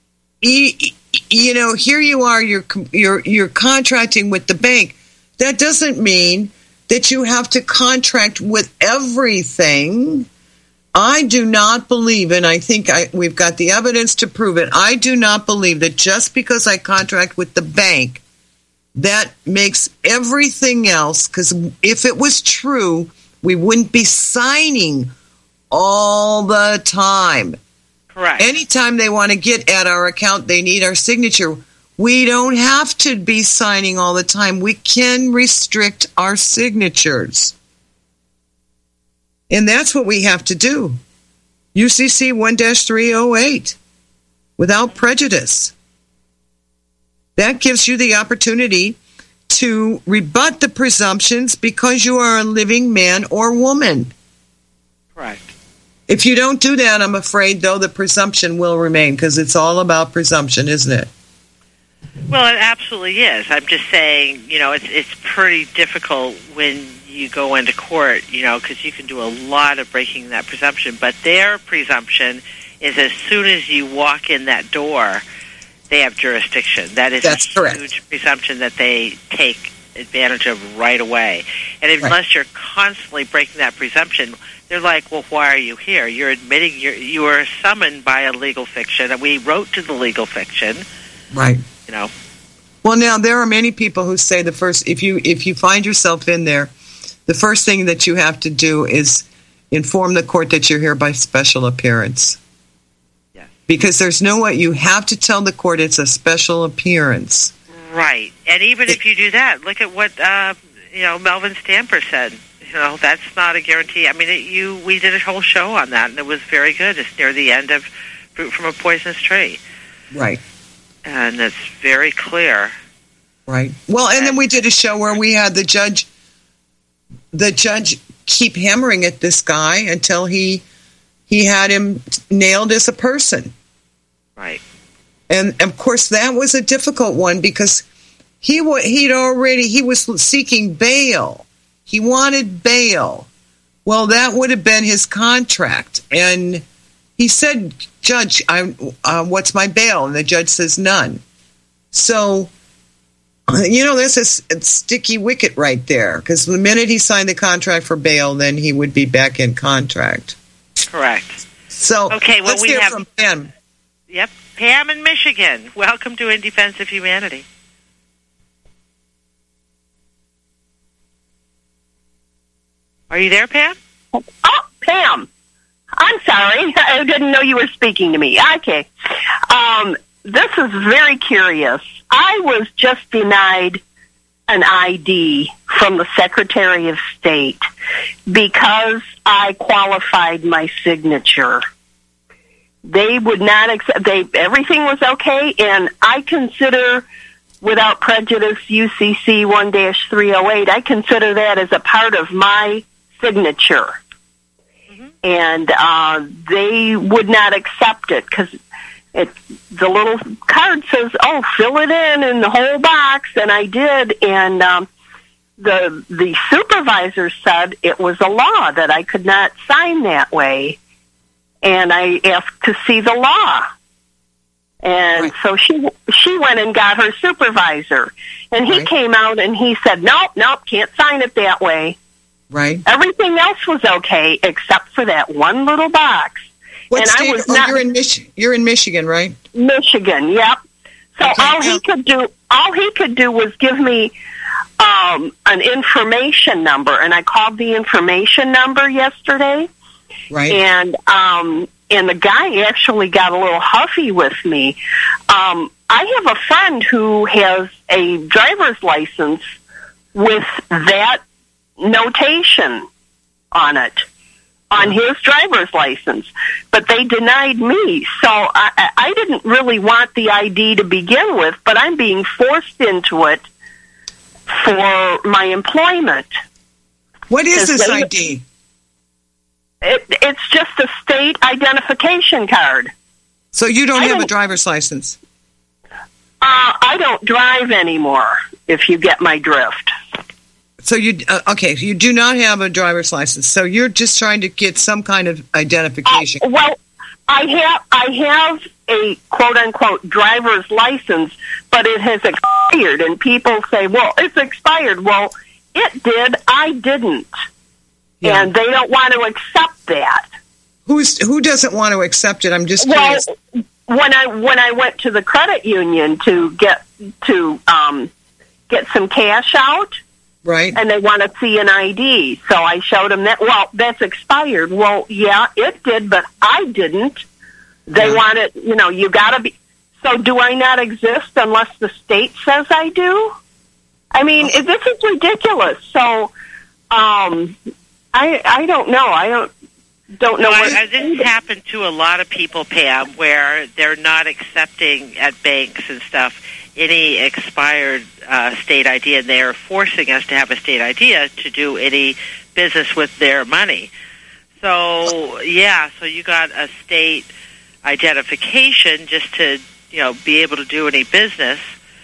you know, here you are, you're, you're, you're contracting with the bank. That doesn't mean that you have to contract with everything. I do not believe, and I think I, we've got the evidence to prove it, I do not believe that just because I contract with the bank, that makes everything else, because if it was true, we wouldn't be signing all the time. Correct. Anytime they want to get at our account, they need our signature. We don't have to be signing all the time. We can restrict our signatures. And that's what we have to do. U C C one dash three oh eight, without prejudice. That gives you the opportunity to rebut the presumptions because you are a living man or woman. Correct. If you don't do that, I'm afraid, though, the presumption will remain because it's all about presumption, isn't it? Well, it absolutely is. I'm just saying, you know, it's it's pretty difficult when you go into court, you know, because you can do a lot of breaking that presumption. But their presumption is as soon as you walk in that door, they have jurisdiction. That is That's a correct. huge presumption that they take advantage of right away. And unless right. you're constantly breaking that presumption, they're like, well, why are you here? You're admitting you're, you were summoned by a legal fiction, and we wrote to the legal fiction. Right. You know. Well, now, there are many people who say the first, if you if you find yourself in there, the first thing that you have to do is inform the court that you're here by special appearance. Yes. because there's no way. You have to tell the court it's a special appearance. Right. And even if you do that, look at what, uh, you know, Melvin Stamper said. You know, that's not a guarantee. I mean, it, you we did a whole show on that, and it was very good. It's near the end of Fruit from a Poisonous Tree. Right. And it's very clear. Right. Well, and then we did a show where we had the judge, the judge keep hammering at this guy until he he had him nailed as a person. Right. And, of course, that was a difficult one because he wa- he'd already, he was seeking bail. He wanted bail. Well, that would have been his contract. And he said, Judge, I, uh, what's my bail? And the judge says, none. So, you know, there's a, a sticky wicket right there. Because the minute he signed the contract for bail, then he would be back in contract. Correct. So, okay, well, let's we hear have, from Pam. Yep, Pam in Michigan. Welcome to In Defense of Humanity. Are you there, Pam? Oh, Pam. I'm sorry. I didn't know you were speaking to me. Okay. Um, this is very curious. I was just denied an I D from the Secretary of State because I qualified my signature. They would not accept, they, everything was okay, and I consider, without prejudice, U C C one dash three oh eight, I consider that as a part of my signature. Mm-hmm. And uh, they would not accept it because it, the little card says, oh, fill it in in the whole box, and I did, and um, the the supervisor said it was a law that I could not sign that way. And I asked to see the law. And right. so she she went and got her supervisor. And he right. came out and he said, nope, nope, can't sign it that way. Right. Everything else was okay except for that one little box. What and state? I was oh, not, you're in Mich- You're in Michigan, right? Michigan, yep. So okay. all he could do all he could do was give me um, an information number, and I called the information number yesterday. Right. And um, and the guy actually got a little huffy with me. Um, I have a friend who has a driver's license with that notation on it, on his driver's license, but they denied me. So I, I didn't really want the I D to begin with, but I'm being forced into it for my employment. What is this they, I D? It, it's just a state identification card. So you don't I have don't, a driver's license? Uh, I don't drive anymore, if you get my drift. So you uh, okay? You do not have a driver's license. So you're just trying to get some kind of identification. Uh, well, I have I have a quote unquote driver's license, but it has expired, and people say, "Well, it's expired." Well, it did. I didn't. Yeah. And they don't want to accept that. Who's who doesn't want to accept it? I'm just curious. Well, when I when I went to the credit union to get to um, get some cash out, right? And they want to see an I D, so I showed them that. Well, that's expired. Well, yeah, it did, but I didn't. They yeah. want it. You know, you got to be. So, do I not exist unless the state says I do? I mean, oh. this is ridiculous. So, um. I I don't know. I don't don't know. No, what I, this has happened to a lot of people, Pam, where they're not accepting at banks and stuff any expired uh, state I D, and they are forcing us to have a state I D to do any business with their money. So yeah, so you got a state identification just to you know be able to do any business.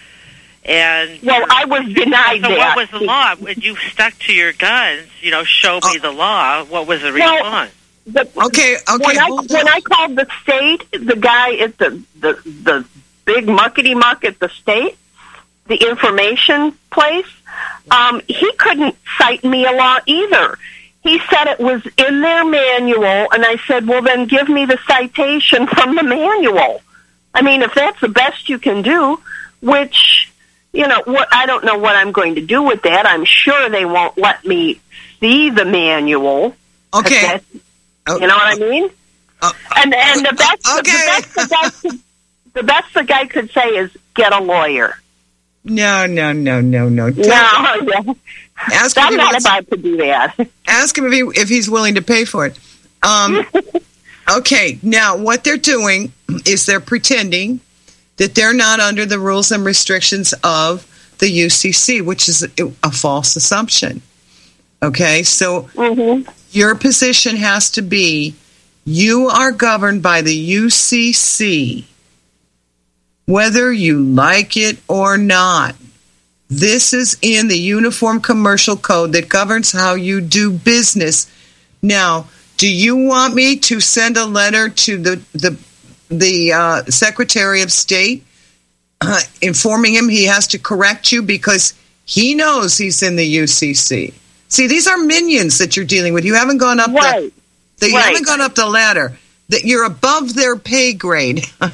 And well, I was denied so that. What was the law? When you stuck to your guns, you know, show me the law. What was the response? Well, the, okay, okay. When I, when I called the state, the guy at the the, the big muckety muck at the state, the information place, um, he couldn't cite me a law either. He said it was in their manual, and I said, well, then give me the citation from the manual. I mean, if that's the best you can do, which... You know, what I don't know what I'm going to do with that. I'm sure they won't let me see the manual. Okay. You know what I mean? Uh, and and the best, okay. the best the guy could, the best the guy could say is get a lawyer. No, no, no, no, no. No, yeah. Ask I'm him not if about to do that. Ask him if he if he's willing to pay for it. Um, okay, now what they're doing is they're pretending that they're not under the rules and restrictions of the U C C, which is a, a false assumption. Okay, so mm-hmm. your position has to be you are governed by the U C C, whether you like it or not. This is in the Uniform Commercial Code that governs how you do business. Now, do you want me to send a letter to the the, the uh, Secretary of State uh, informing him he has to correct you because he knows he's in the U C C? See, these are minions that you're dealing with. You haven't gone up right. the, you right. haven't gone up the ladder. That you're above their pay grade. And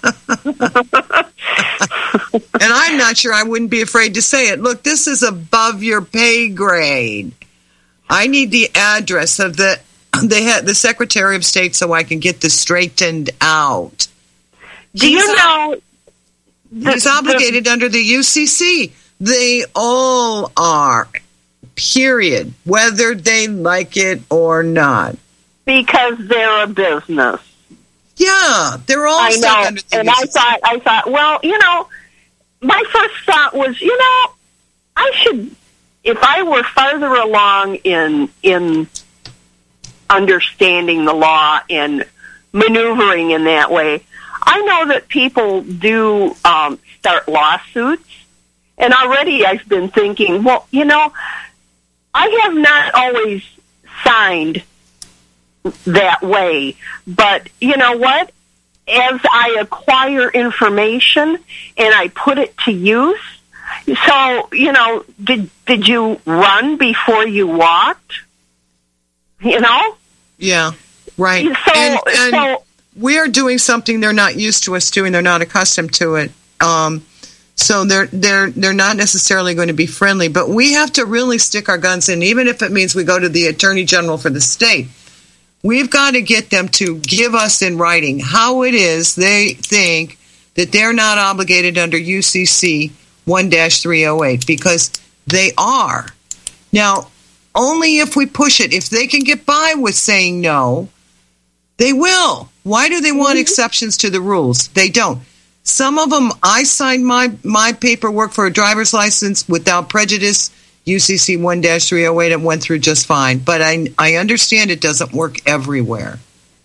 I'm not sure I wouldn't be afraid to say it. Look, this is above your pay grade. I need the address of the the, head, the Secretary of State so I can get this straightened out. Do he's you know? The, he's obligated the, under the U C C. They all are, period, whether they like it or not. Because they're a business. Yeah, they're all I know, under the and U C C. I thought, I thought, well, you know, my first thought was, you know, I should, if I were farther along in in understanding the law and maneuvering in that way, I know that people do um, start lawsuits, and already I've been thinking, well, you know, I have not always signed that way, but you know what? As I acquire information and I put it to use, so you know, did did you run before you walked? You know? Yeah, right. So, and, and so we are doing something they're not used to us doing. They're not accustomed to it. Um, so they're they're they're not necessarily going to be friendly. But we have to really stick our guns in, even if it means we go to the Attorney General for the state. We've got to get them to give us in writing how it is they think that they're not obligated under U C C one dash three oh eight, because they are. Now, only if we push it. If they can get by with saying no, they will. Why do they want mm-hmm. exceptions to the rules? They don't. Some of them, I signed my, my paperwork for a driver's license without prejudice, U C C one dash three oh eight, it went through just fine. But I, I understand it doesn't work everywhere.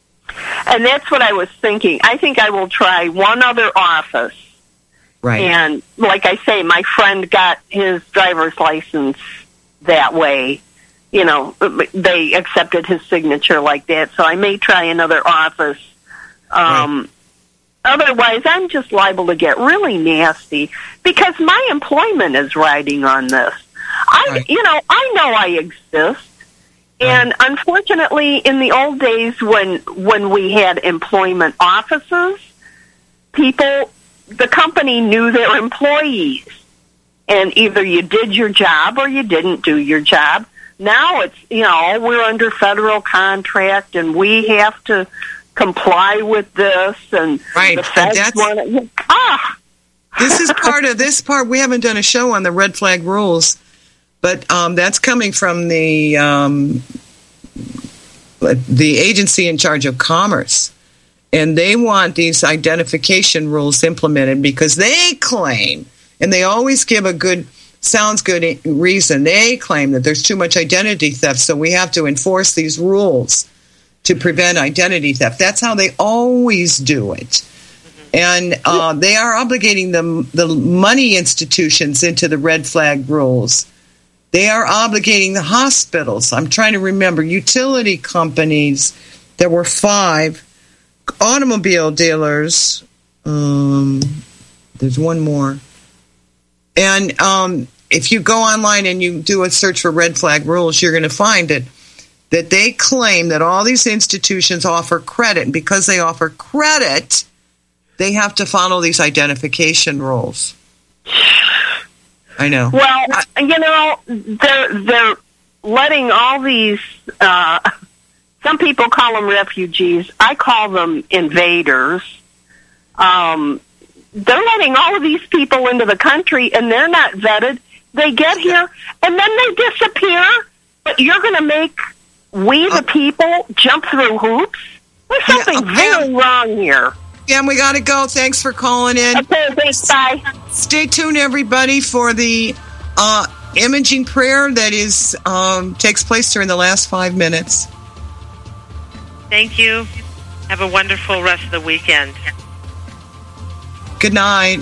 And that's what I was thinking. I think I will try one other office. Right. And like I say, my friend got his driver's license that way. You know, they accepted his signature like that. So I may try another office. Um, right. Otherwise, I'm just liable to get really nasty because my employment is riding on this. I, right. you know, I know I exist. And right. unfortunately, in the old days when when we had employment offices, people, the company knew their employees. And either you did your job or you didn't do your job. Now it's, you know, we're under federal contract and we have to comply with this. And right. the feds want to, ah! This is part of this part. We haven't done a show on the red flag rules. But um, that's coming from the um, the agency in charge of commerce. And they want these identification rules implemented because they claim, and they always give a good, sounds good reason, they claim that there's too much identity theft, so we have to enforce these rules to prevent identity theft. That's how they always do it. And uh, they are obligating the, the money institutions into the red flag rules. They are obligating the hospitals. I'm trying to remember. Utility companies. There were five. Automobile dealers. Um, there's one more. And um, if you go online and you do a search for red flag rules, you're going to find it, that they claim that all these institutions offer credit. And because they offer credit, they have to follow these identification rules. I know. Well, you know, they're they're letting all these uh, some people call them refugees. I call them invaders. Um, they're letting all of these people into the country, and they're not vetted. They get here, and then they disappear. But you're going to make we, the people, jump through hoops? There's something yeah, okay. very wrong here. Yeah, we got to go. Thanks for calling in. Okay, thanks. Bye. Stay tuned, everybody, for the uh, imaging prayer that is um, takes place during the last five minutes. Thank you. Have a wonderful rest of the weekend. Good night.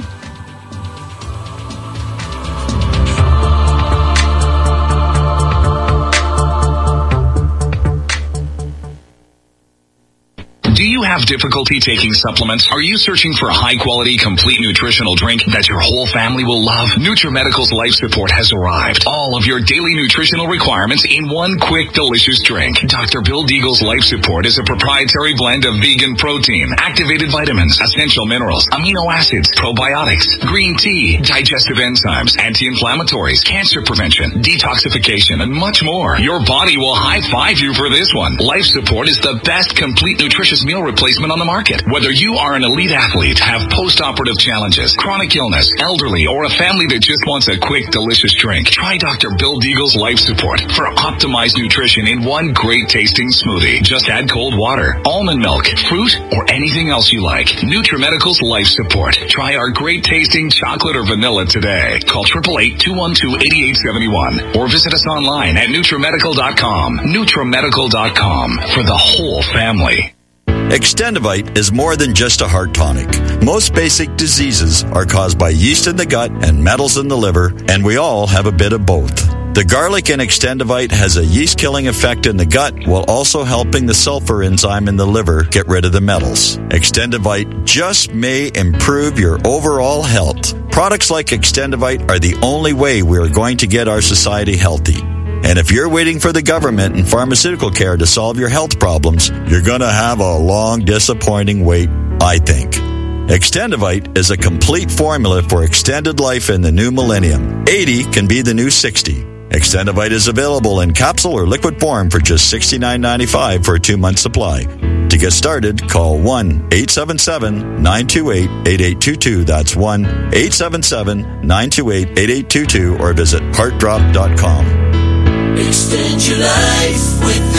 Do you have difficulty taking supplements? Are you searching for a high-quality, complete nutritional drink that your whole family will love? NutriMedical's Life Support has arrived. All of your daily nutritional requirements in one quick, delicious drink. Doctor Bill Deagle's Life Support is a proprietary blend of vegan protein, activated vitamins, essential minerals, amino acids, probiotics, green tea, digestive enzymes, anti-inflammatories, cancer prevention, detoxification, and much more. Your body will high-five you for this one. Life Support is the best complete nutritious meal replacement on the market. Whether you are an elite athlete, have post-operative challenges, chronic illness, elderly, or a family that just wants a quick, delicious drink, try Doctor Bill Deagle's Life Support for optimized nutrition in one great-tasting smoothie. Just add cold water, almond milk, fruit, or anything else you like. NutriMedical's Life Support. Try our great-tasting chocolate or vanilla today. Call eight eight eight, two one two, eight eight seven one or visit us online at NutriMedical dot com. NutriMedical dot com for the whole family. Extendivite is more than just a heart tonic. Most basic diseases are caused by yeast in the gut and metals in the liver, and we all have a bit of both. The garlic in Extendivite has a yeast-killing effect in the gut while also helping the sulfur enzyme in the liver get rid of the metals. Extendivite just may improve your overall health. Products like Extendivite are the only way we are going to get our society healthy. And if you're waiting for the government and pharmaceutical care to solve your health problems, you're going to have a long, disappointing wait, I think. Extendivite is a complete formula for extended life in the new millennium. eighty can be the new sixty. Extendivite is available in capsule or liquid form for just sixty-nine ninety-five for a two-month supply. To get started, call one eight seven seven, nine two eight, eight eight two two. That's one eight seven seven, nine two eight, eight eight two two or visit heart drop dot com. Extend your life with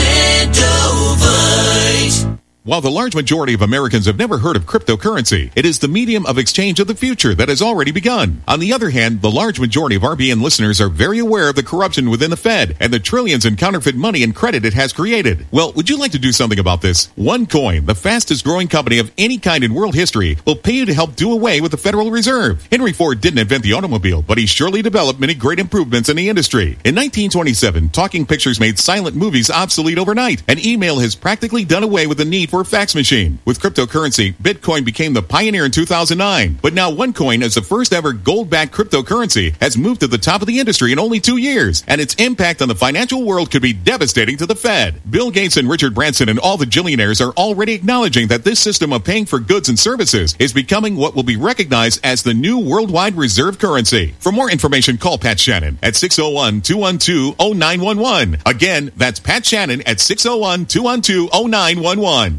Extendovite. While the large majority of Americans have never heard of cryptocurrency, it is the medium of exchange of the future that has already begun. On the other hand, the large majority of R B N listeners are very aware of the corruption within the Fed and the trillions in counterfeit money and credit it has created. Well, would you like to do something about this? OneCoin, the fastest growing company of any kind in world history, will pay you to help do away with the Federal Reserve. Henry Ford didn't invent the automobile, but he surely developed many great improvements in the industry. In nineteen twenty-seven, talking pictures made silent movies obsolete overnight, and email has practically done away with the need for a fax machine. With cryptocurrency, Bitcoin became the pioneer in two thousand nine. But now OneCoin, as the first ever gold-backed cryptocurrency, has moved to the top of the industry in only two years, and its impact on the financial world could be devastating to the Fed. Bill Gates and Richard Branson and all the billionaires are already acknowledging that this system of paying for goods and services is becoming what will be recognized as the new worldwide reserve currency. For more information, call Pat Shannon at six oh one, two one two, oh nine one one. Again, that's Pat Shannon at six oh one, two one two, oh nine one one.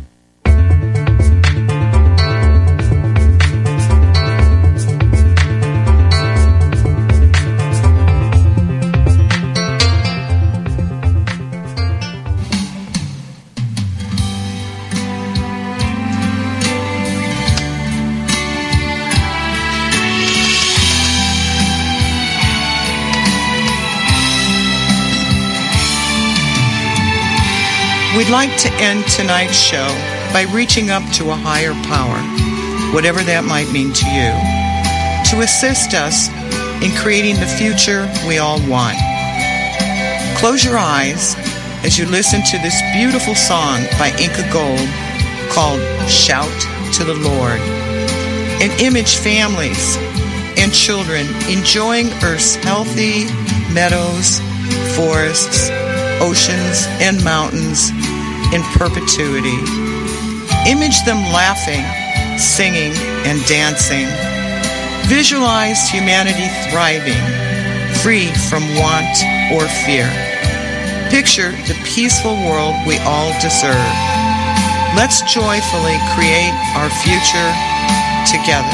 We'd like to end tonight's show by reaching up to a higher power, whatever that might mean to you, to assist us in creating the future we all want. Close your eyes as you listen to this beautiful song by Inca Gold called Shout to the Lord, and image families and children enjoying Earth's healthy meadows, forests, oceans, and mountains in perpetuity. Image them laughing, singing, and dancing. Visualize humanity thriving, free from want or fear. picture the peaceful world we all deserve. Let's joyfully create our future together.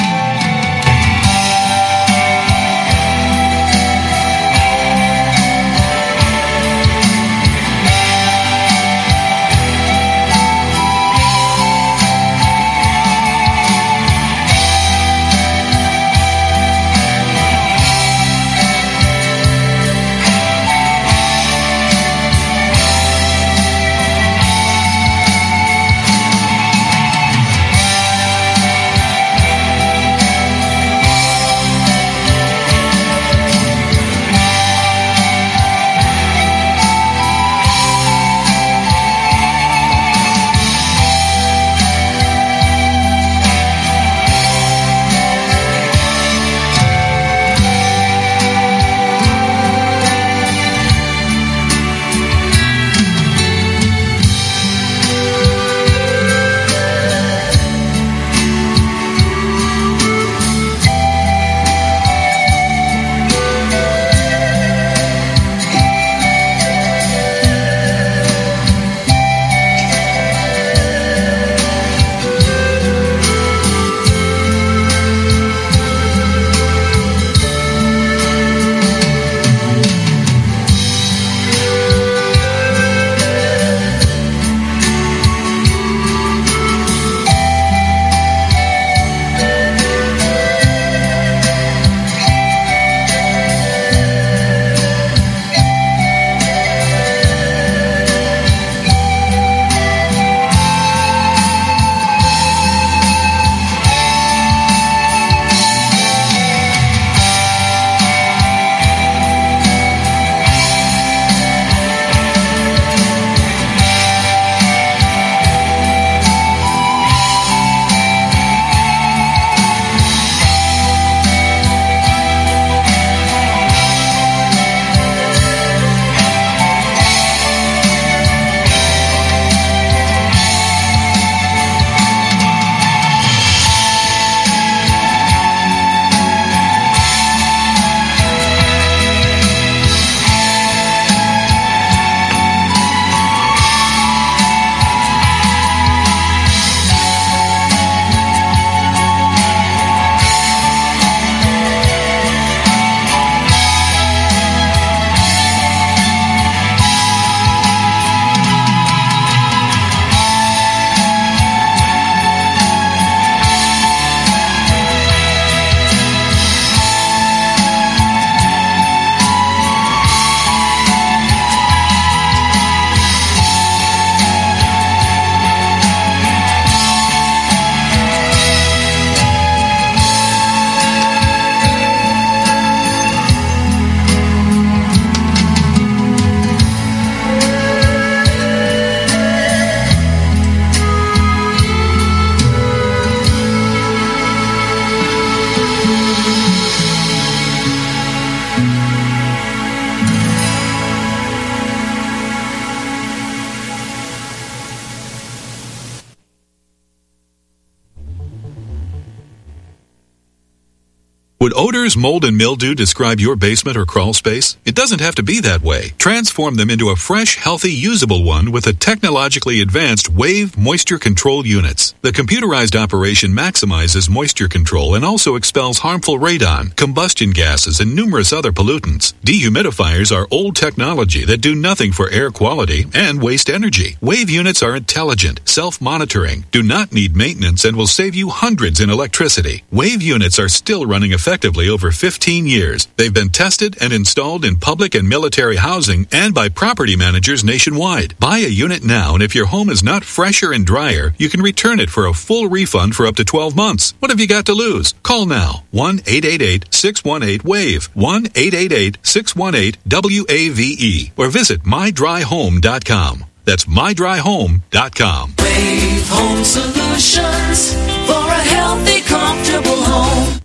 Would odors, mold, and mildew describe your basement or crawl space? It doesn't have to be that way. Transform them into a fresh, healthy, usable one with the technologically advanced Wave Moisture Control Units. The computerized operation maximizes moisture control and also expels harmful radon, combustion gases, and numerous other pollutants. Dehumidifiers are old technology that do nothing for air quality and waste energy. Wave units are intelligent, self-monitoring, do not need maintenance, and will save you hundreds in electricity. Wave units are still running effectively over fifteen years. They've been tested and installed in public and military housing and by property managers nationwide. Buy a unit now, and if your home is not fresher and drier, you can return it for a full refund for up to twelve months. What have you got to lose? Call now. one eight eight eight, six one eight, WAVE. one eight eight eight, six one eight, W A V E. Or visit my dry home dot com. That's my dry home dot com. Wave Home Solutions for a healthy, comfortable home.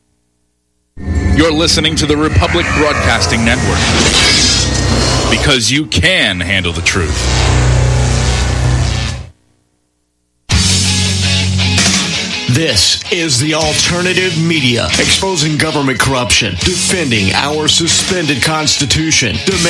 You're listening to the Republic Broadcasting Network, because you can handle the truth. This is the alternative media, exposing government corruption, defending our suspended Constitution, demanding